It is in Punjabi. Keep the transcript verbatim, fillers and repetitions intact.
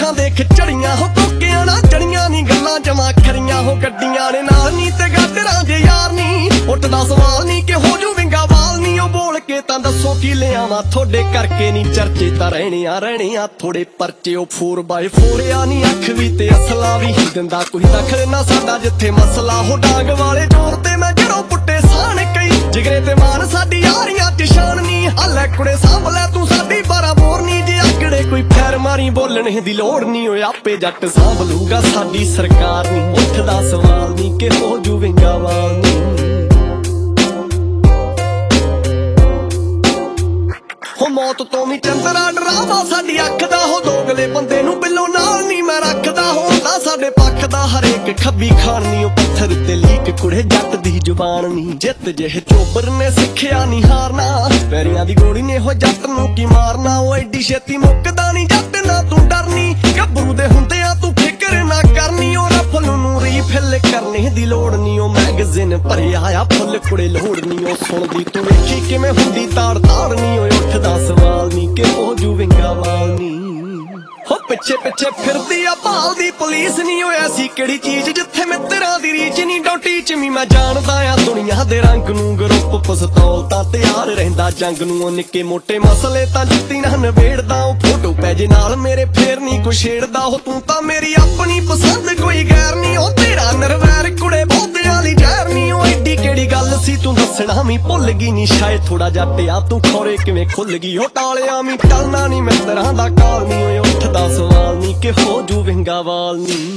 ਅੱਖਾਂ ਦੇਖ ਚੜੀਆਂ ਹੋ ਕੋਕਿਆਂ ਨਾ ਜੜੀਆਂ ਨੀ ਗੱਲਾਂ ਜਮਾ ਖਰੀਆਂ ਹੋ ਗੱਡੀਆਂ ਨੇ ਨਾਲ ਨੀ ਤੇ ਗਾਡਰਾਂ ਜੇ ਯਾਰ ਨੀ ਉੱਠਦਾ ਸਵਾਲ ਨੀ ਕਿ ਹੋ ਜੂ ਵਿੰਗਾ ਵਾਲ ਨੀ ਉਹ ਬੋਲ ਕੇ ਤਾਂ ਦੱਸੋ ਕੀ ਲਿਆਵਾਂ ਤੁਹਾਡੇ ਕਰਕੇ ਨੀ ਚਰਚੇ ਤਾਂ ਰਹਿਣੇ ਆ ਰਹਿਣੇ ਆ ਥੋੜੇ ਪਰਚੇ ਉਹ ਫੋਰ ਬਾਏ ਫੋਰ ਆ ਨੀ ਅੱਖ ਵੀ ਤੇ ਅਸਲਾ ਵੀ ਦਿੰਦਾ ਕੋਈ ਦਖਲ ਨਾ ਸਾਡਾ ਜਿੱਥੇ ਮਸਲਾ ਹੋ ਡਾਂਗ ਵਾਲੇ ਜੋਰ ਤੇ ਮੈਂ ਜੜੋਂ ਪੁੱਟੇ ਸਾਨ ਕਈ ਜਿਗਰੇ ਤੇ ਮਾਨ ਸਾਡੀ ਯਾਰੀਆਂ ਚ ਸ਼ਾਨ ਨੀ ਹਾਲੇ ਕੁੜੇ ਸਾਂਭ ਲੈ ਤੂੰ ਸਾਡੀ ਬਾਰਾਂ ਬੋਰ ਨੀ ਜੇ ਆਕੜੇ ਕੋਈ ਫੈਰ ਮਾਰੀ ਬੋਲਣੇ ਦੀ ਲੋੜ ਨੀ ਓਏ ਆਪੇ ਜੱਟ ਸਾਂਭ ਲੂਗਾ ਸਾਡੀ ਸਰਕਾਰ ਨੀ ਉੱਠਦਾ ਸਵਾਲ ਨੀ ਕਿ ਹੋ ਜੂ ਵਿੰਗਾ ਵਾਲ ਨੀ ਹੋ ਮੌਤ ਤੋਂ ਵੀ ਚੰਦਰਾ ਡਰਾਵਾ ਸਾਡੀ ਅੱਖ ਦਾ ਹੋ ਦੋਗਲੇ ਬੰਦੇ ਨੂੰ ਬਿੱਲੋ ਨਾਲ ਨੀ ਮੈਂ ਰੱਖਦਾ ਹੁੰਦਾ ਸਾਡੇ ਪੱਖ ਦਾ ਹਰੇਕ ਖੱਬੀ ਖਾਣੀ ਉਹ ਪੱਥਰ ਤੇ ਲੀਕ ਕੁੜੇ ਜੱਟ ਦੀ ਜ਼ੁਬਾਨ ਨੀ ਜਿੱਤ ਜਿਹੇ ਚੋਬਰ ਨੇ ਸਿੱਖਿਆ ਨੀ ਹਾਰਨਾ ਪੈਰੀਆਂ ਦੀ ਗੋਲੀ ਨੇ ਹੋ ਜੱਟ ਨੂੰ ਕੀ ਮਾਰਨਾ ਉਹ ਐਡੀ ਛੇਤੀ ਮੁੱਕਦਾ ਨੀ ਜੱਟ ਨਾ ਤੂੰ ਡਰਨੀ ਗੱਭਰੂ ਦੇ ਹੁੰਦੇ ਆ ਤੂੰ ਫਿਕਰ ਨਾ ਕਰਨੀ ਉਹ ਰਫਲ ਨੂੰ ਰੀਫਿਲ ਕਰਨੇ ਦੀ ਲੋੜ ਨੀ ਉਹ ਮੈਗਜ਼ੀਨ ਭਰਿਆ ਆ ਫੁੱਲ ਕੁੜੇ ਲੋੜ ਨੀ ਉਹ ਸੁਣਦੀ ਤੂੰ ਵੇਖੀ ਕਿਵੇਂ ਹੁੰਦੀ ਤਾੜ ਤਾੜ ਨੀ ਓਏ ਉੱਠਦਾ ਸਵਾਲ ਨੀ ਕਿ ਹੋ ਜੂ ਵਿੰਗਾ ਵਾਲ ਨੀ ਹੋ ਪਿੱਛੇ ਪਿੱਛੇ ਫਿਰਦੀ ਆ ਭਾਲਦੀ ਪੁਲਿਸ ਨੀ ਹੋਇਆ ਸੀ ਕਿਹੜੀ ਚੀਜ਼ ਜਿੱਥੇ ਮਿੱਤਰਾਂ ਦੀ ਰੀਚ ਨੀ ਡੋਟੀ ਚ ਵੀ ਮੈਂ ਜਾਣਦਾ ਆ ਦੁਨੀਆ ਦੇ ਰੰਗ ਨੂੰ ਗਰੁੱਪ ਪਿਸਤੌਲ ਤਾਂ ਤਿਆਰ ਰਹਿੰਦਾ ਜੰਗ ਨੂੰ ਉਹ ਨਿੱਕੇ ਮੋਟੇ ਮਸਲੇ ਤਾਂ ਜੁੱਤੀ ਨਾ ਨਵੇੜਦਾ ਉਹ ਫੋਟੋ ਪੈ ਜੇ ਨਾਲ ਮੇਰੇ ਫੇਰ ਨੀ ਕੋਈ ਛੇੜਦਾ ਉਹ ਤੂੰ ਤਾਂ ਮੇਰੀ ਆਪਣੀ ਪਸੰਦ ਕੋਈ ਗੈਰ ਨੀ ਉਹ ਤੇਰਾ ਨਰਵੈਰ ਕੁੜੇ ਬਹੁਤਿਆਂ ਲਈ ਜ਼ਹਿਰ ਨੀ ਉਹ ਐਡੀ ਕਿਹੜੀ ਗੱਲ ਸੀ ਤੂੰ ਦੱਸਣਾ ਵੀ ਭੁੱਲ ਗਈ ਨੀ ਸ਼ਾਇਦ ਥੋੜਾ ਜੱਟ ਆ ਤੂੰ ਖੌਰੇ ਕਿਵੇਂ ਖੁੱਲ ਗਈ ਉਹ ਟਾਲਿਆ ਵੀ ਟਲਣਾ ਨੀ ਮਿੱਤਰਾਂ ਦਾ ਕਾਲ ਨੀ ਓਏ ਉੱਠਦਾ ਸਵਾਲ ਨੀ ਕਿ ਹੋ ਜੂ ਵਿੰਗਾ ਵਾਲ ਨੀ